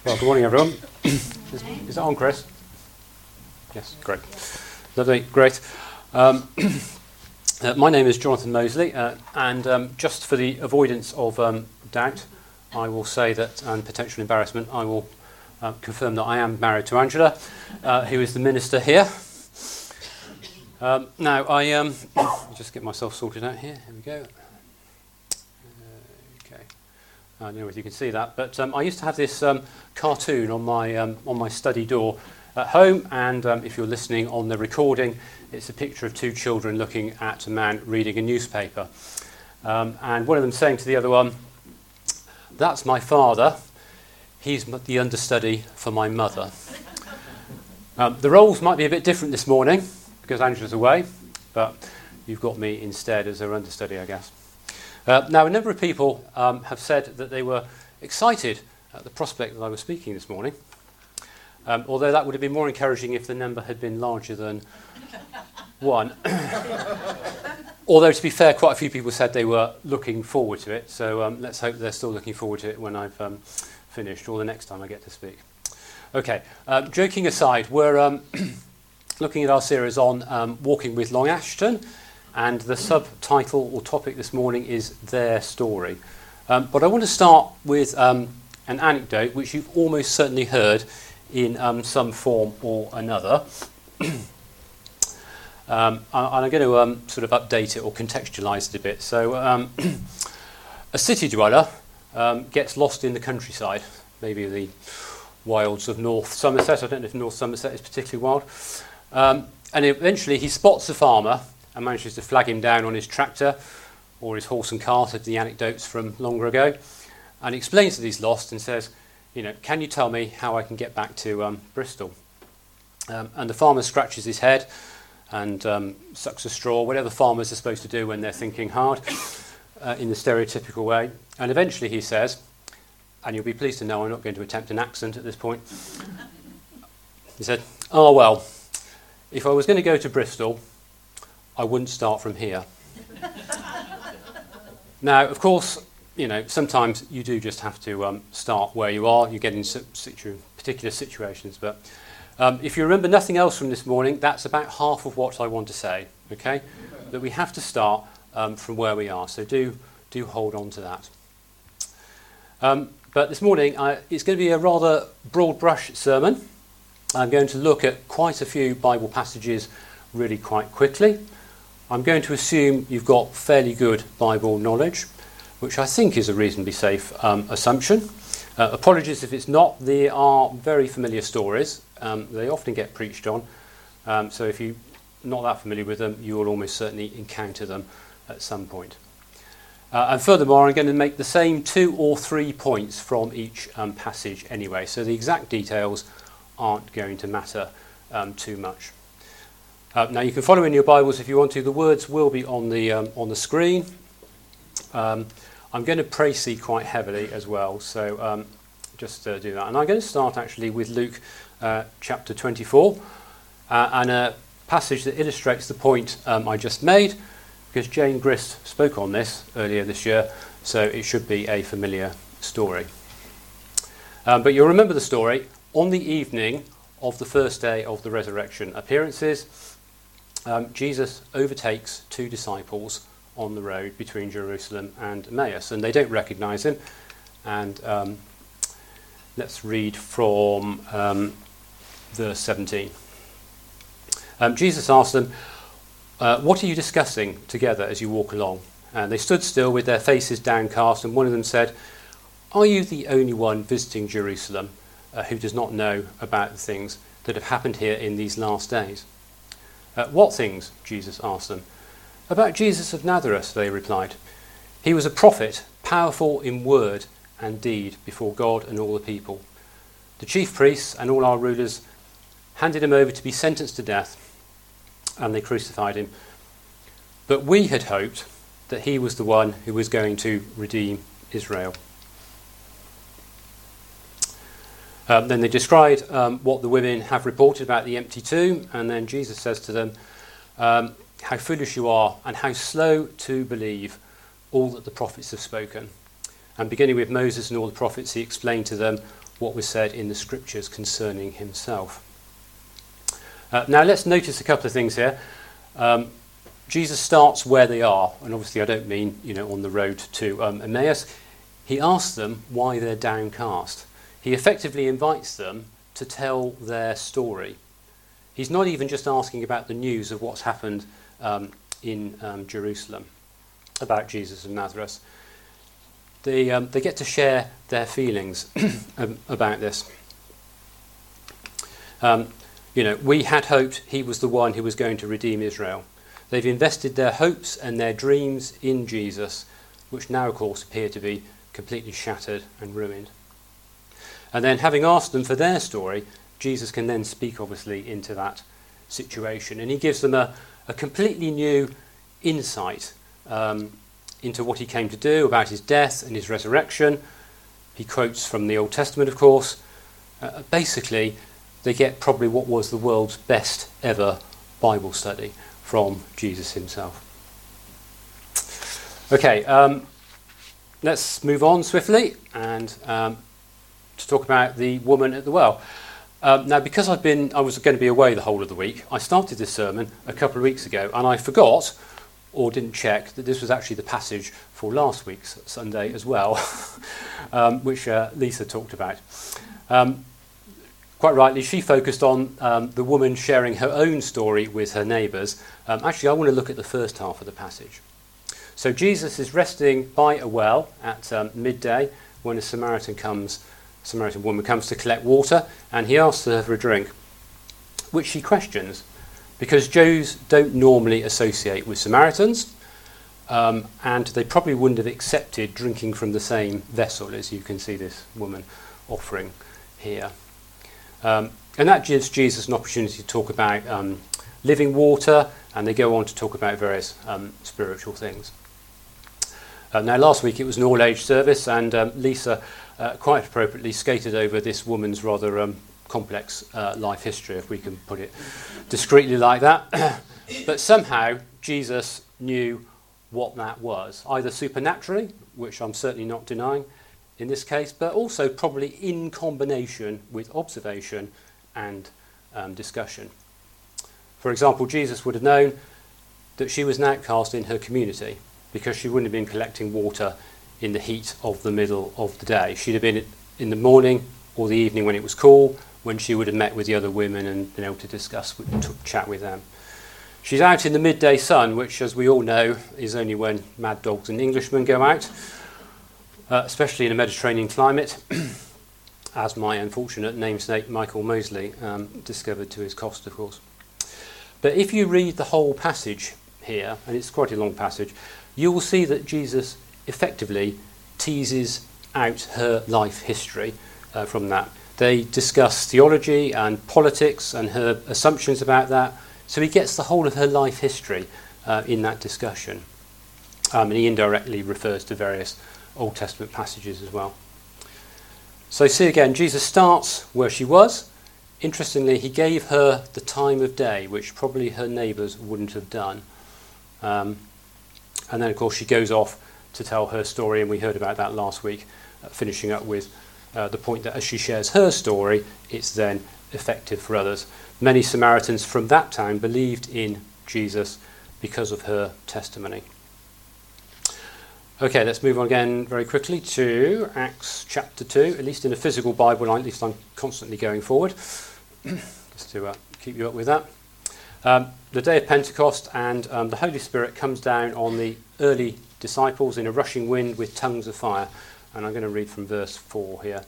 Well, good morning, everyone. Is that on, Chris? Yes, great. Lovely, great. My name is Jonathan Mosley, and just for the avoidance of doubt, I will say that, and potential embarrassment, I will confirm that I am married to Angela, who is the minister here. Now, let me just get myself sorted out here. Here we go. Okay. I don't know if you can see that, but I used to have this cartoon on my study door at home, and if you're listening on the recording, it's a picture of two children looking at a man reading a newspaper. And one of them saying to the other one, "That's my father, he's the understudy for my mother." The roles might be a bit different this morning, because Angela's away, but you've got me instead as her understudy, I guess. Now, a number of people have said that they were excited at the prospect that I was speaking this morning, although that would have been more encouraging if the number had been larger than one. Although, to be fair, quite a few people said they were looking forward to it, so let's hope they're still looking forward to it when I've finished, or the next time I get to speak. Okay, joking aside, we're looking at our series on Walking with Long Ashton, and the subtitle or topic this morning is Their Story. But I want to start with an anecdote which you've almost certainly heard in some form or another. And I'm going to sort of update it or contextualise it a bit. So a city dweller gets lost in the countryside, maybe the wilds of North Somerset. I don't know if North Somerset is particularly wild. And eventually he spots a farmer and manages to flag him down on his tractor or his horse and cart, of the anecdotes from longer ago, and explains that he's lost and says, "Can you tell me how I can get back to Bristol?" And the farmer scratches his head and sucks a straw, whatever farmers are supposed to do when they're thinking hard, in the stereotypical way. And eventually he says, and you'll be pleased to know I'm not going to attempt an accent at this point, he said, "Oh, well, if I was going to go to Bristol, I wouldn't start from here." Now, of course, sometimes you do just have to start where you are. You get in particular situations. But if you remember nothing else from this morning, that's about half of what I want to say, okay? That we have to start from where we are. So do hold on to that. But this morning, it's going to be a rather broad brush sermon. I'm going to look at quite a few Bible passages really quite quickly. I'm going to assume you've got fairly good Bible knowledge, which I think is a reasonably safe assumption. Apologies if it's not. They are very familiar stories. They often get preached on. So if you're not that familiar with them, you will almost certainly encounter them at some point. And furthermore, I'm going to make the same 2 or 3 points from each passage anyway. So the exact details aren't going to matter too much. Now you can follow in your Bibles if you want to. The words will be on the screen. I'm going to précis quite heavily as well, so just do that. And I'm going to start actually with Luke chapter 24 and a passage that illustrates the point I just made, because Jane Grist spoke on this earlier this year, so it should be a familiar story. But you'll remember the story. On the evening of the first day of the resurrection appearances, Jesus overtakes 2 disciples on the road between Jerusalem and Emmaus, and they don't recognise him. And let's read from verse 17. Jesus asked them, "What are you discussing together as you walk along?" And they stood still with their faces downcast, and one of them said, "Are you the only one visiting Jerusalem who does not know about the things that have happened here in these last days?" "What things?" Jesus asked them. "About Jesus of Nazareth," they replied. "He was a prophet, powerful in word and deed before God and all the people. The chief priests and all our rulers handed him over to be sentenced to death, and they crucified him. But we had hoped that he was the one who was going to redeem Israel." Then they described what the women have reported about the empty tomb, and then Jesus says to them, "How foolish you are, and how slow to believe all that the prophets have spoken." And beginning with Moses and all the prophets, he explained to them what was said in the scriptures concerning himself. Now let's notice a couple of things here. Jesus starts where they are, and obviously I don't mean, on the road to Emmaus. He asks them why they're downcast. He effectively invites them to tell their story. He's not even just asking about the news of what's happened in Jerusalem about Jesus of Nazareth. They get to share their feelings about this. We had hoped he was the one who was going to redeem Israel. They've invested their hopes and their dreams in Jesus, which now, of course, appear to be completely shattered and ruined. And then, having asked them for their story, Jesus can then speak, obviously, into that situation. And he gives them a completely new insight into what he came to do, about his death and his resurrection. He quotes from the Old Testament, of course. Basically, they get probably what was the world's best ever Bible study from Jesus himself. Okay, let's move on swiftly and to talk about the woman at the well. Now, because I was going to be away the whole of the week, I started this sermon a couple of weeks ago, and I forgot, or didn't check, that this was actually the passage for last week's Sunday as well, which Lisa talked about. Quite rightly, she focused on the woman sharing her own story with her neighbours. Actually, I want to look at the first half of the passage. So Jesus is resting by a well at midday when a Samaritan woman comes to collect water, and he asks her for a drink, which she questions, because Jews don't normally associate with Samaritans, and they probably wouldn't have accepted drinking from the same vessel, as you can see this woman offering here. And that gives Jesus an opportunity to talk about living water, and they go on to talk about various spiritual things. Now, last week it was an all-age service, and Lisa quite appropriately skated over this woman's rather complex life history, if we can put it discreetly like that. But somehow Jesus knew what that was, either supernaturally, which I'm certainly not denying in this case, but also probably in combination with observation and discussion. For example, Jesus would have known that she was an outcast in her community because she wouldn't have been collecting water in the heat of the middle of the day. She'd have been in the morning or the evening when it was cool, when she would have met with the other women and been able to discuss, chat with them. She's out in the midday sun, which, as we all know, is only when mad dogs and Englishmen go out, especially in a Mediterranean climate, as my unfortunate namesake Michael Mosley discovered to his cost, of course. But if you read the whole passage here, and it's quite a long passage, you will see that Jesus effectively teases out her life history from that. They discuss theology and politics and her assumptions about that. So he gets the whole of her life history in that discussion. And he indirectly refers to various Old Testament passages as well. So see again, Jesus starts where she was. Interestingly, he gave her the time of day, which probably her neighbours wouldn't have done. And then, of course, she goes off to tell her story, and we heard about that last week, finishing up with the point that as she shares her story, it's then effective for others. Many Samaritans from that town believed in Jesus because of her testimony. Okay, let's move on again very quickly to Acts chapter 2, at least in a physical Bible line, at least I'm constantly going forward, just to keep you up with that. The day of Pentecost, and the Holy Spirit comes down on the early disciples in a rushing wind with tongues of fire. And I'm going to read from verse 4 here.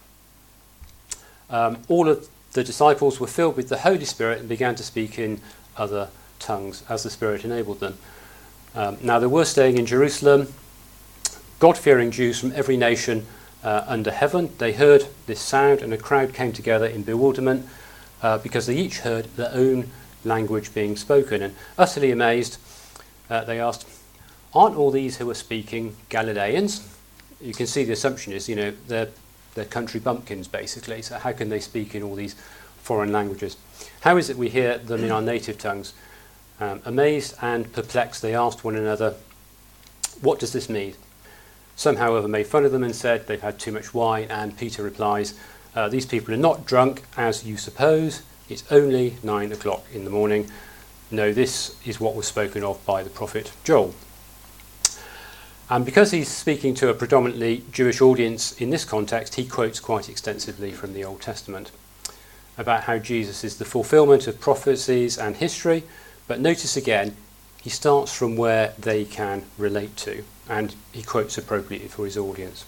All of the disciples were filled with the Holy Spirit and began to speak in other tongues as the Spirit enabled them. Now there were staying in Jerusalem God-fearing Jews from every nation under heaven. They heard this sound, and a crowd came together in bewilderment because they each heard their own language being spoken. And utterly amazed, they asked, "Aren't all these who are speaking Galileans?" You can see the assumption is, they're country bumpkins, basically. So how can they speak in all these foreign languages? How is it we hear them in our native tongues? Amazed and perplexed, they asked one another, "What does this mean?" Some, however, made fun of them and said they've had too much wine, and Peter replies, These people are not drunk, as you suppose. It's only 9 o'clock in the morning. No, this is what was spoken of by the prophet Joel. And because he's speaking to a predominantly Jewish audience in this context, he quotes quite extensively from the Old Testament about how Jesus is the fulfillment of prophecies and history. But notice again, he starts from where they can relate to, and he quotes appropriately for his audience.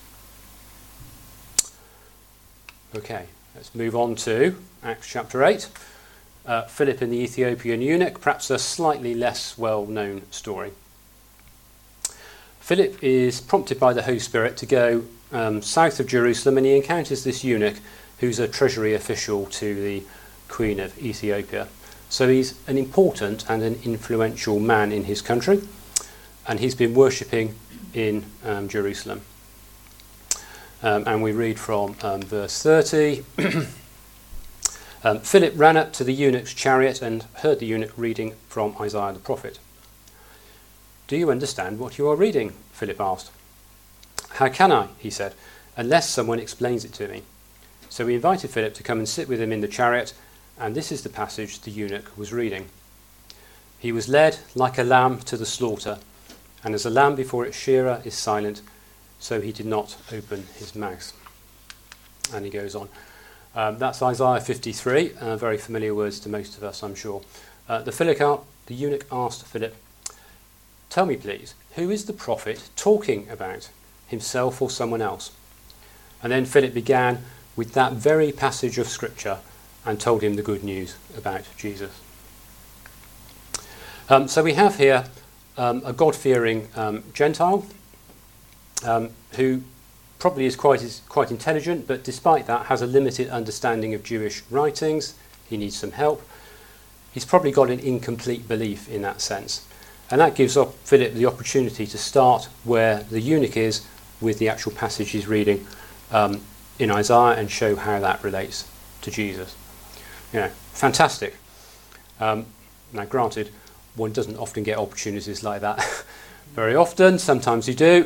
Okay, let's move on to Acts chapter 8. Philip and the Ethiopian eunuch, perhaps a slightly less well-known story. Philip is prompted by the Holy Spirit to go south of Jerusalem, and he encounters this eunuch who's a treasury official to the Queen of Ethiopia. So he's an important and an influential man in his country, and he's been worshipping in Jerusalem. And we read from verse 30. Philip ran up to the eunuch's chariot and heard the eunuch reading from Isaiah the prophet. "Do you understand what you are reading?" Philip asked. "How can I," he said, "unless someone explains it to me?" So he invited Philip to come and sit with him in the chariot, and this is the passage the eunuch was reading. "He was led like a lamb to the slaughter, and as a lamb before its shearer is silent, so he did not open his mouth." And he goes on. That's Isaiah 53, very familiar words to most of us, I'm sure. The eunuch asked Philip, "Tell me, please, who is the prophet talking about, himself or someone else?" And then Philip began with that very passage of Scripture and told him the good news about Jesus. So we have here a God-fearing Gentile who probably is quite intelligent, but despite that has a limited understanding of Jewish writings. He needs some help. He's probably got an incomplete belief in that sense. And that gives Philip the opportunity to start where the eunuch is with the actual passage he's reading in Isaiah and show how that relates to Jesus. Fantastic. Now, granted, one doesn't often get opportunities like that very often. Sometimes you do.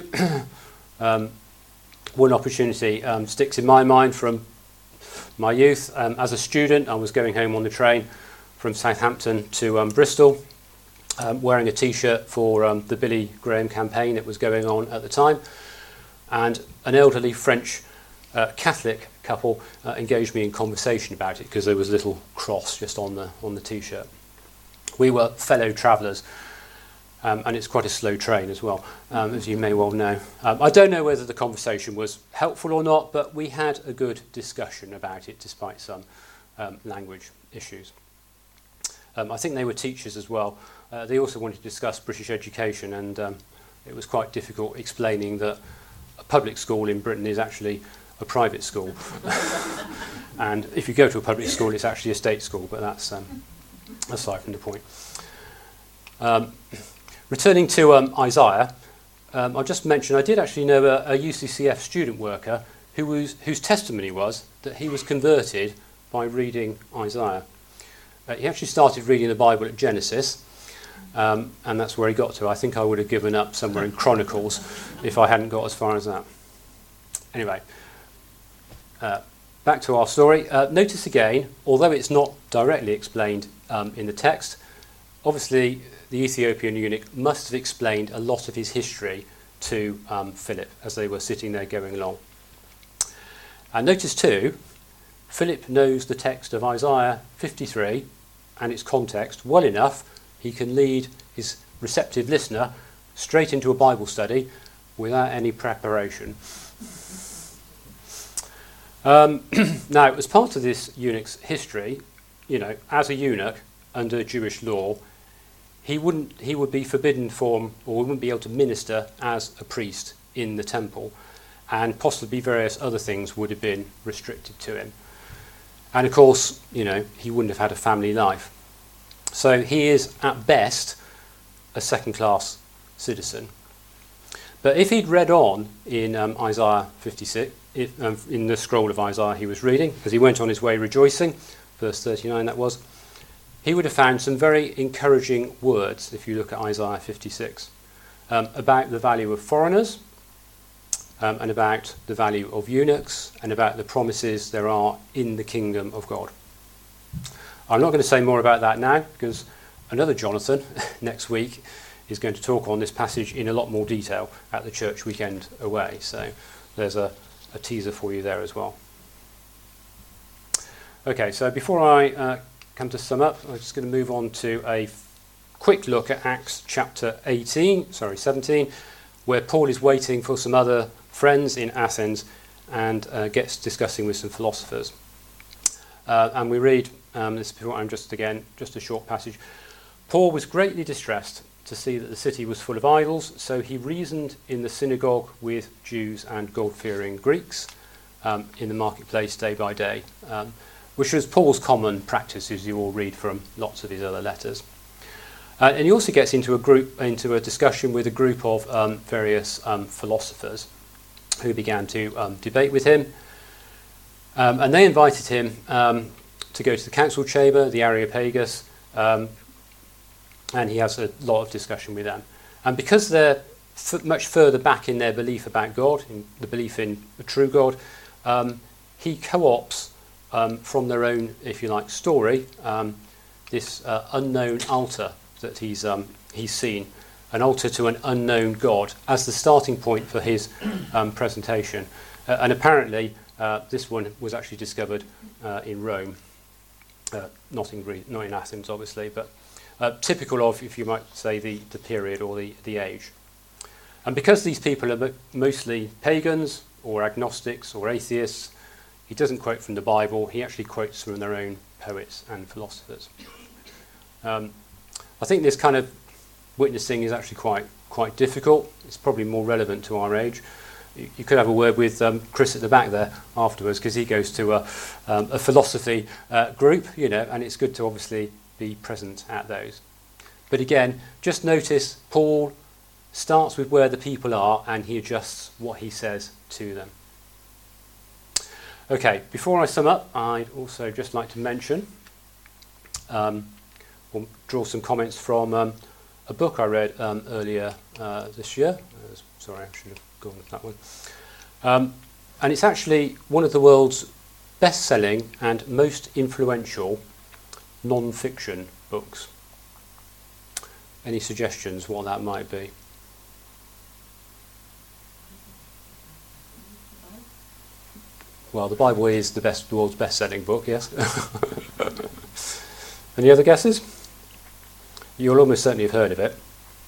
One opportunity sticks in my mind from my youth. As a student, I was going home on the train from Southampton to Bristol, wearing a T-shirt for the Billy Graham campaign that was going on at the time, and an elderly French Catholic couple engaged me in conversation about it because there was a little cross just on the T-shirt. We were fellow travellers, and it's quite a slow train as well, as you may well know. I don't know whether the conversation was helpful or not, but we had a good discussion about it despite some language issues. I think they were teachers as well. They also wanted to discuss British education, and it was quite difficult explaining that a public school in Britain is actually a private school. And if you go to a public school, it's actually a state school, but that's aside from the point. Returning to Isaiah, I'll just mention I did actually know a UCCF student worker whose testimony was that he was converted by reading Isaiah. He actually started reading the Bible at Genesis, and that's where he got to. I think I would have given up somewhere in Chronicles if I hadn't got as far as that. Anyway, back to our story. Notice again, although it's not directly explained in the text, obviously the Ethiopian eunuch must have explained a lot of his history to Philip as they were sitting there going along. And notice too, Philip knows the text of Isaiah 53 and its context well enough he can lead his receptive listener straight into a Bible study without any preparation. Now, as part of this eunuch's history, as a eunuch under Jewish law, he would be forbidden from, or wouldn't be able to minister as a priest in the temple, and possibly various other things would have been restricted to him. And of course, he wouldn't have had a family life. So he is, at best, a second-class citizen. But if he'd read on in Isaiah 56, in the scroll of Isaiah he was reading, as he went on his way rejoicing, verse 39 that was, he would have found some very encouraging words, if you look at Isaiah 56, about the value of foreigners, and about the value of eunuchs and about the promises there are in the kingdom of God. I'm not going to say more about that now because another Jonathan next week is going to talk on this passage in a lot more detail at the church weekend away. So there's a teaser for you there as well. Okay, so before I come to sum up, I'm just going to move on to a quick look at Acts chapter 17, where Paul is waiting for some other friends in Athens and gets discussing with some philosophers. And we read, this is just a short passage. Paul was greatly distressed to see that the city was full of idols, so he reasoned in the synagogue with Jews and God-fearing Greeks in the marketplace day by day, which was Paul's common practice, as you all read from lots of his other letters. And he also gets into a discussion with a group of various philosophers who began to debate with him. And they invited him to go to the council chamber, the Areopagus, and he has a lot of discussion with them. And because they're much further back in their belief about God, in the belief in a true God, he co-opts from their own, if you like, story, this unknown altar that he's seen, an altar to an unknown God, as the starting point for his presentation. And apparently this one was actually discovered in Rome, not in Athens, obviously, but typical of, if you might say, the period or the age. And because these people are mostly pagans or agnostics or atheists, he doesn't quote from the Bible, he actually quotes from their own poets and philosophers. I think this kind of witnessing is actually quite difficult. It's probably more relevant to our age. You could have a word with Chris at the back there afterwards, because he goes to a philosophy group, and it's good to obviously be present at those. But again, just notice Paul starts with where the people are and he adjusts what he says to them. Okay, before I sum up, I'd also just like to mention or draw some comments from a book I read earlier this year. Sorry, I should have gone with that one. And it's actually one of the world's best-selling and most influential non-fiction books. Any suggestions what that might be? Well, the Bible is the world's best-selling book, yes. Any other guesses? You'll almost certainly have heard of it.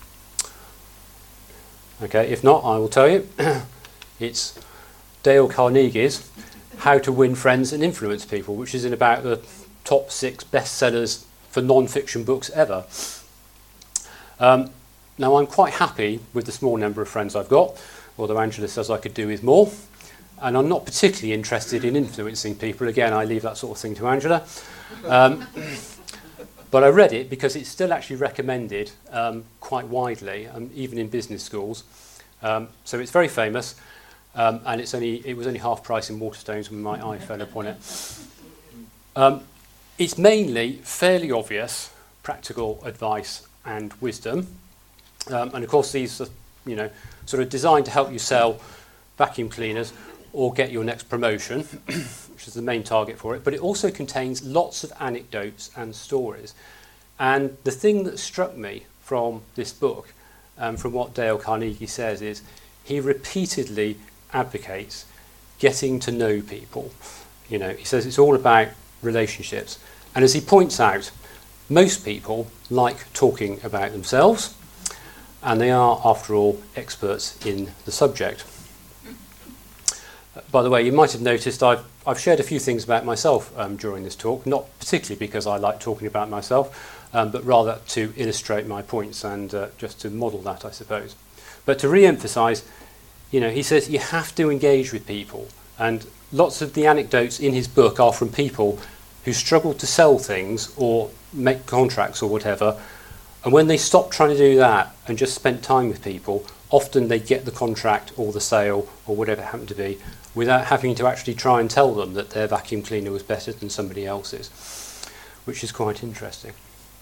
Okay, if not, I will tell you. It's Dale Carnegie's How to Win Friends and Influence People, which is in about the top 6 bestsellers for non-fiction books ever. Now, I'm quite happy with the small number of friends I've got, although Angela says I could do with more. And I'm not particularly interested in influencing people. Again, I leave that sort of thing to Angela. But I read it because it's still actually recommended quite widely, even in business schools. So it's very famous, and it was only half price in Waterstones when my eye fell upon it. It's mainly fairly obvious practical advice and wisdom, and of course these are, sort of designed to help you sell vacuum cleaners or get your next promotion, which is the main target for it. But it also contains lots of anecdotes and stories. And the thing that struck me from this book, from what Dale Carnegie says, is he repeatedly advocates getting to know people. He says it's all about relationships. And as he points out, most people like talking about themselves, and they are, after all, experts in the subject. By the way, you might have noticed I've shared a few things about myself during this talk, not particularly because I like talking about myself, but rather to illustrate my points and just to model that, I suppose. But to re-emphasise, he says you have to engage with people, and lots of the anecdotes in his book are from people who struggle to sell things or make contracts or whatever, and when they stop trying to do that and just spend time with people, often they get the contract or the sale or whatever it happened to be without having to actually try and tell them that their vacuum cleaner was better than somebody else's, which is quite interesting.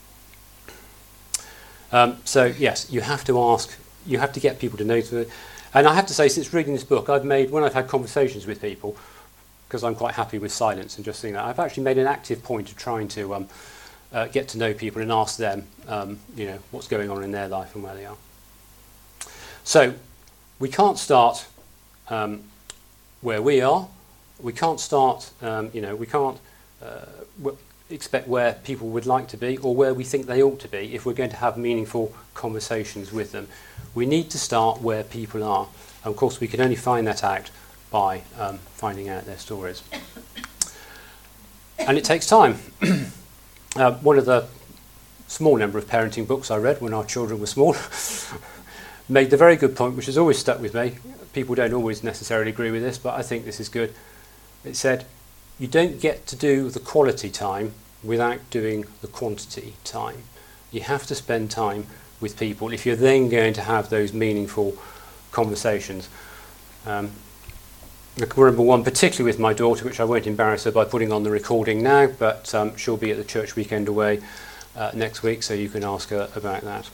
So yes, you have to ask, you have to get people to know. And I have to say, since reading this book, when I've had conversations with people, because I'm quite happy with silence and just seeing that, I've actually made an active point of trying to get to know people and ask them, what's going on in their life and where they are. So we can't start where we are. We can't start, we can't expect where people would like to be or where we think they ought to be if we're going to have meaningful conversations with them. We need to start where people are. And of course, we can only find that out by finding out their stories. And it takes time. One of the small number of parenting books I read when our children were small made the very good point, which has always stuck with me. People don't always necessarily agree with this, but I think this is good. It said, you don't get to do the quality time without doing the quantity time. You have to spend time with people if you're then going to have those meaningful conversations. I can remember one particularly with my daughter, which I won't embarrass her by putting on the recording now, but she'll be at the church weekend away next week, so you can ask her about that.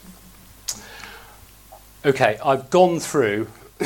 Okay, I've gone through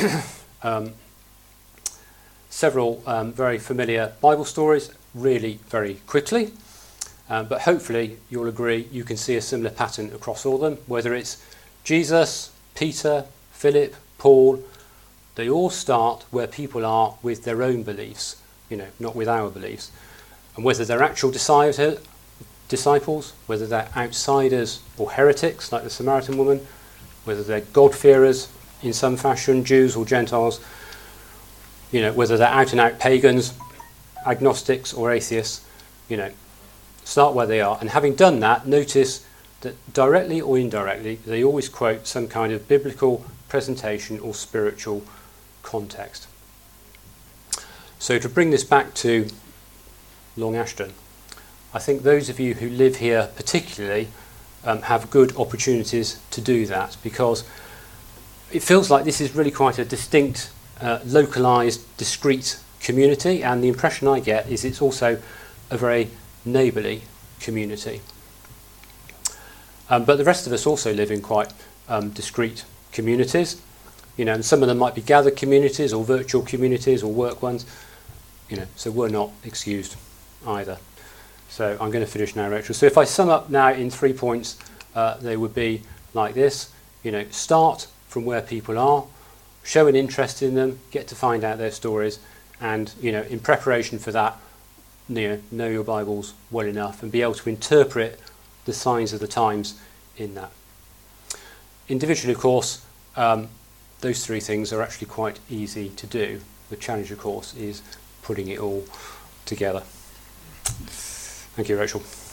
several very familiar Bible stories really very quickly, but hopefully you'll agree you can see a similar pattern across all of them, whether it's Jesus, Peter, Philip, Paul. They all start where people are with their own beliefs, not with our beliefs. And whether they're actual disciples, whether they're outsiders or heretics like the Samaritan woman, whether they're God-fearers in some fashion, Jews or Gentiles, whether they're out-and-out pagans, agnostics or atheists, start where they are. And having done that, notice that directly or indirectly, they always quote some kind of biblical presentation or spiritual context. So to bring this back to Long Ashton, I think those of you who live here particularly have good opportunities to do that, because it feels like this is really quite a distinct, localised, discrete community, and the impression I get is it's also a very neighbourly community. But the rest of us also live in quite discrete communities, and some of them might be gathered communities or virtual communities or work ones, so we're not excused either. So I'm going to finish now, Rachel. So if I sum up now in 3 points, they would be like this. Start from where people are, show an interest in them, get to find out their stories, and in preparation for that, know your Bibles well enough and be able to interpret the signs of the times in that. Individually, of course, those 3 things are actually quite easy to do. The challenge, of course, is putting it all together. Thank you, Rachel.